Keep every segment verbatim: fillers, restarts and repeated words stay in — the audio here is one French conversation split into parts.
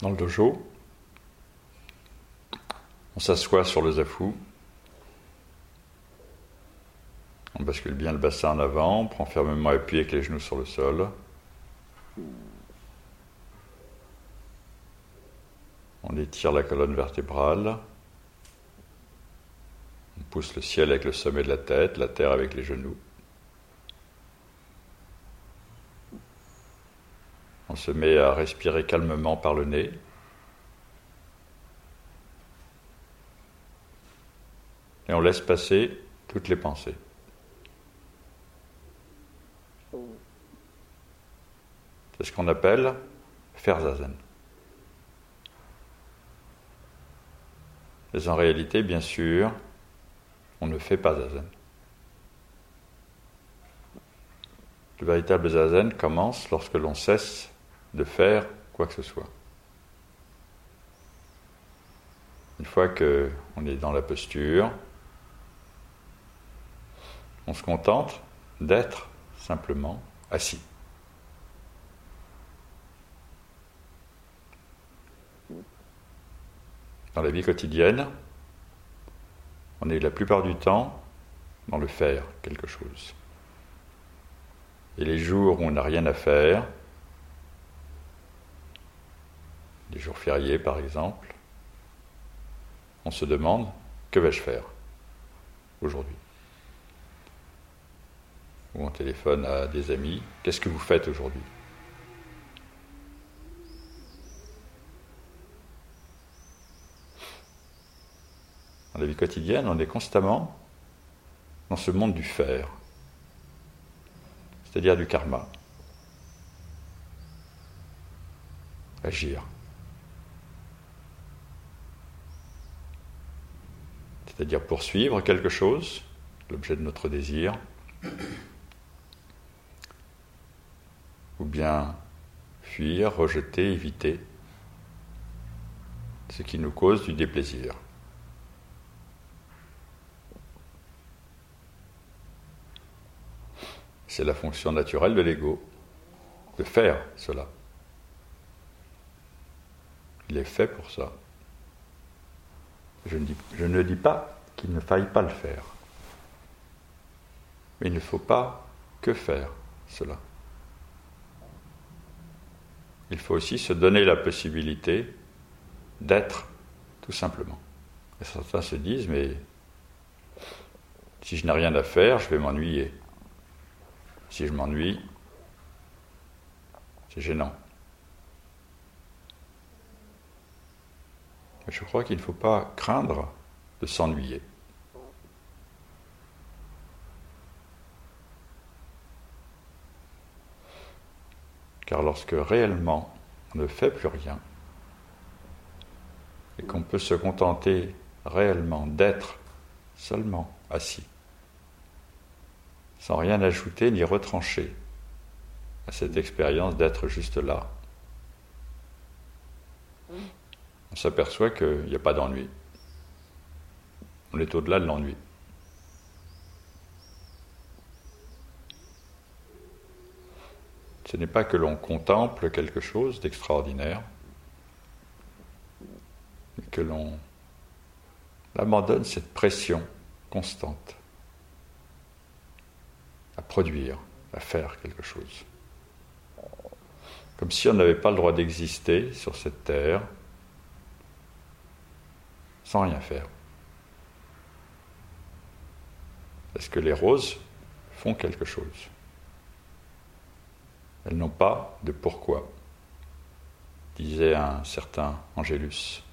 Dans le dojo, on s'assoit sur le zafu, on bascule bien le bassin en avant, on prend fermement appui avec les genoux sur le sol. On étire la colonne vertébrale, on pousse le ciel avec le sommet de la tête, la terre avec les genoux. On se met à respirer calmement par le nez. Et on laisse passer toutes les pensées. C'est ce qu'on appelle faire zazen. Mais en réalité, bien sûr, on ne fait pas zazen. Le véritable zazen commence lorsque l'on cesse de faire quoi que ce soit. Une fois qu'on est dans la posture, on se contente d'être simplement assis. Dans la vie quotidienne, on est la plupart du temps dans le faire quelque chose. Et les jours où on n'a rien à faire, les jours fériés par exemple, on se demande « que vais-je faire aujourd'hui ?» Ou on téléphone à des amis « qu'est-ce que vous faites aujourd'hui ?» Dans la vie quotidienne, on est constamment dans ce monde du faire, c'est-à-dire du karma. Agir. C'est-à-dire poursuivre quelque chose, l'objet de notre désir, ou bien fuir, rejeter, éviter ce qui nous cause du déplaisir. C'est la fonction naturelle de l'ego, de faire cela. Il est fait pour ça. Je ne dis, je ne dis pas qu'il ne faille pas le faire. Mais il ne faut pas que faire cela. Il faut aussi se donner la possibilité d'être, tout simplement. Et certains se disent, mais si je n'ai rien à faire, je vais m'ennuyer. Si je m'ennuie, c'est gênant. Mais je crois qu'il ne faut pas craindre de s'ennuyer. Car lorsque réellement on ne fait plus rien, et qu'on peut se contenter réellement d'être seulement assis, sans rien ajouter ni retrancher à cette expérience d'être juste là, on s'aperçoit qu'il n'y a pas d'ennui. On est au-delà de l'ennui. Ce n'est pas que l'on contemple quelque chose d'extraordinaire, mais que l'on abandonne cette pression constante à produire, à faire quelque chose. Comme si on n'avait pas le droit d'exister sur cette terre sans rien faire. Est-ce que les roses font quelque chose ? Elles n'ont pas de pourquoi, disait un certain Angélus.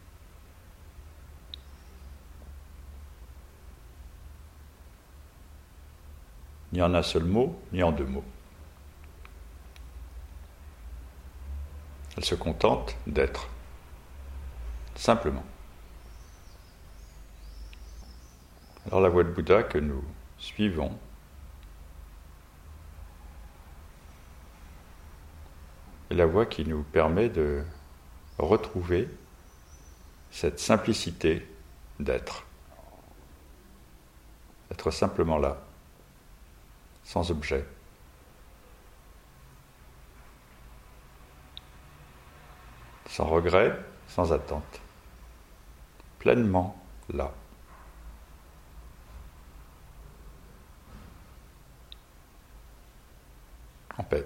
Ni en un seul mot, ni en deux mots. Elles se contentent d'être, simplement. Alors la voie de Bouddha que nous suivons est la voie qui nous permet de retrouver cette simplicité d'être. Être simplement là, sans objet. sans regret, sans attente, pleinement là. En paix.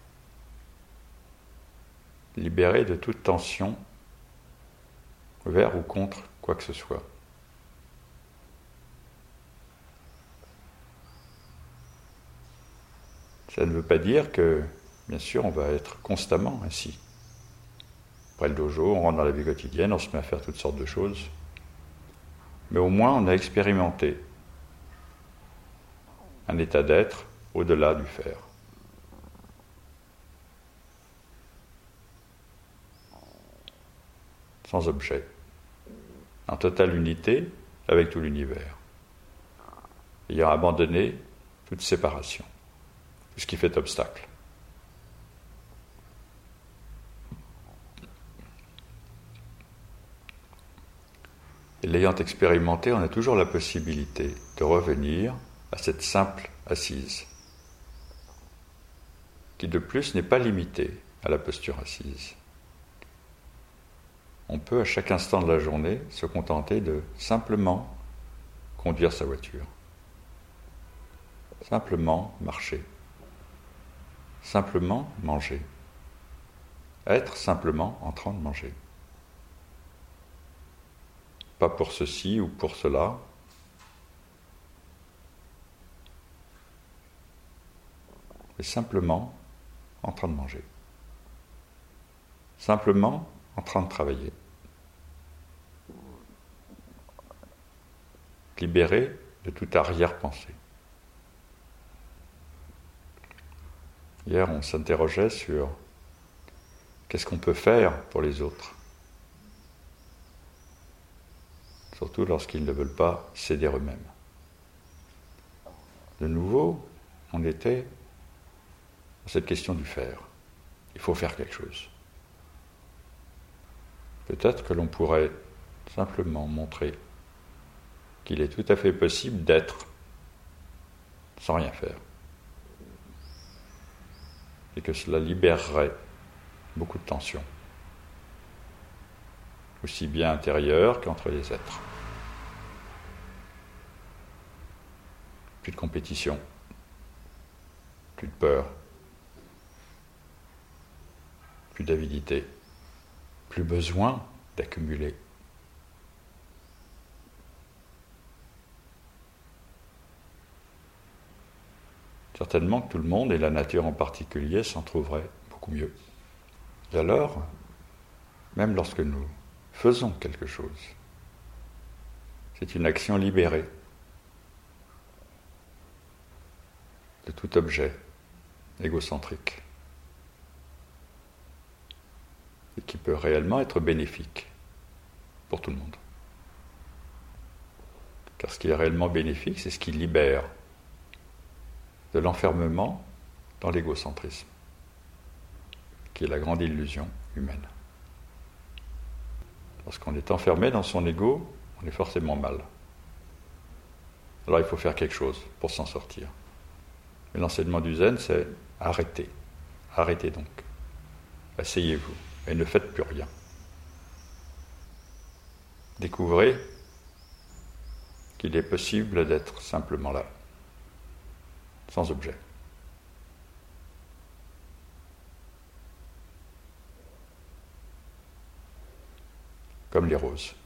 Libéré de toute tension vers ou contre quoi que ce soit. Ça ne veut pas dire que, bien sûr, on va être constamment ainsi. Après le dojo, on rentre dans la vie quotidienne, on se met à faire toutes sortes de choses. Mais au moins, on a expérimenté un état d'être au-delà du faire. Sans objet, en totale unité avec tout l'univers, ayant abandonné toute séparation, tout ce qui fait obstacle. Et l'ayant expérimenté, on a toujours la possibilité de revenir à cette simple assise, qui de plus n'est pas limitée à la posture assise. On peut à chaque instant de la journée se contenter de simplement conduire sa voiture, simplement marcher, simplement manger, être simplement en train de manger. Pas pour ceci ou pour cela, mais simplement en train de manger, simplement en train de travailler, libéré de toute arrière-pensée. Hier, on s'interrogeait sur qu'est-ce qu'on peut faire pour les autres, surtout lorsqu'ils ne veulent pas céder eux-mêmes. De nouveau, on était dans cette question du faire. Il faut faire quelque chose. Peut-être que l'on pourrait simplement montrer qu'il est tout à fait possible d'être sans rien faire. Et que cela libérerait beaucoup de tensions, aussi bien intérieures qu'entre les êtres. Plus de compétition, plus de peur, plus d'avidité, plus besoin d'accumuler. Certainement que tout le monde, et la nature en particulier, s'en trouverait beaucoup mieux. Et alors, même lorsque nous faisons quelque chose, c'est une action libérée de tout objet égocentrique et qui peut réellement être bénéfique pour tout le monde. Car ce qui est réellement bénéfique, c'est ce qui libère de l'enfermement dans l'égocentrisme, qui est la grande illusion humaine. Lorsqu'on est enfermé dans son ego, on est forcément mal. Alors il faut faire quelque chose pour s'en sortir. Et l'enseignement du zen, c'est arrêtez. Arrêtez donc. Asseyez-vous et ne faites plus rien. Découvrez qu'il est possible d'être simplement là, sans objet. Comme les roses.